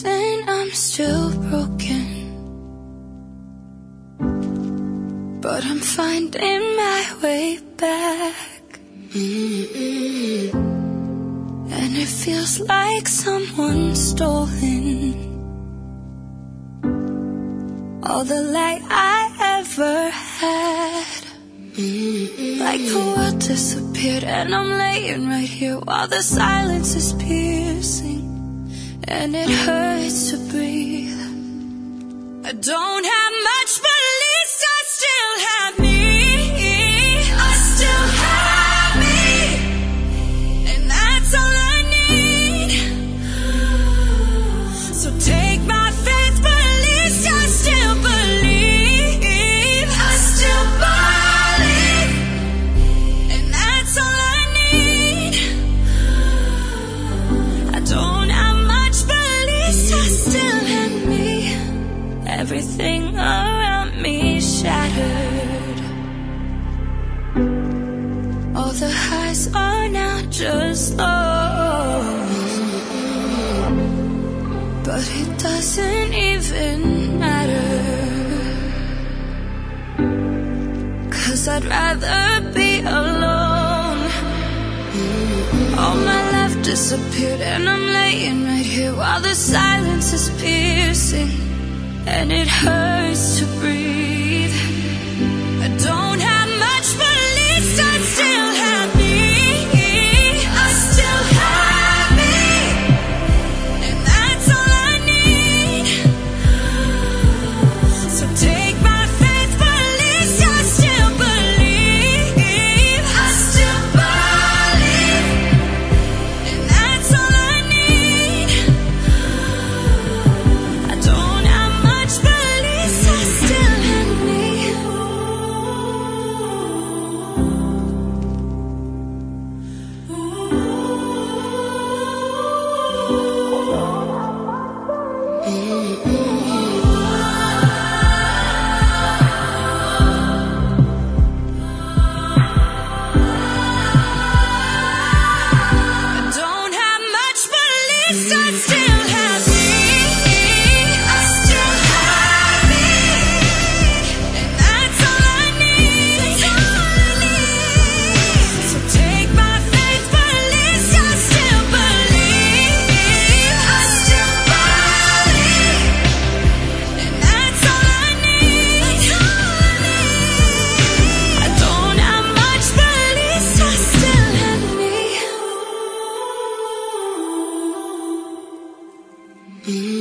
reason I'm still broken, but I'm finding my way back. And it feels like someone's stolen all the light I ever had. Like the world disappeared and I'm laying right here while the silence is piercing and it hurts to breathe. I don't have much, but at least I still have me. I still have me, and that's all I need. So take my faith, but at least I still believe. I still believe, and that's all I need. I don't have much, but at least I still have me. Everything around me shattered. All the highs are now just lows, but it doesn't even matter, 'cause I'd rather be alone. All my life disappeared and I'm laying right here while the silence is piercing and it hurts to breathe. I don't have much, but at least I still have me. I still have me, and that's all I need. So take my faith, but at least I still believe. I still believe, and that's all I need. I don't have much, but at least I still have me. I don't have much, but at least I still have me. I still have me, and that's all I need. So take my faith, but at least I still believe. I still believe, and that's all I need. I don't have much, but at least I still have me.